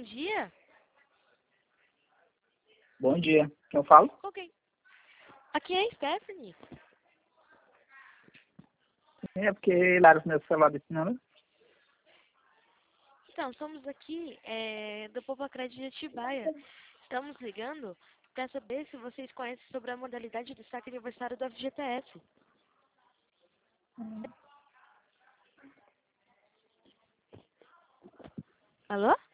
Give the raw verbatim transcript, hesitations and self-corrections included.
bom dia. Bom dia. Quem eu falo? Ok. Aqui é a Stephanie. É porque lá no meu celular desse número. Então, somos aqui é, do Povo Crédito de Atibaia. Estamos ligando para saber se vocês conhecem sobre a modalidade do saque aniversário do F G T S. Alô?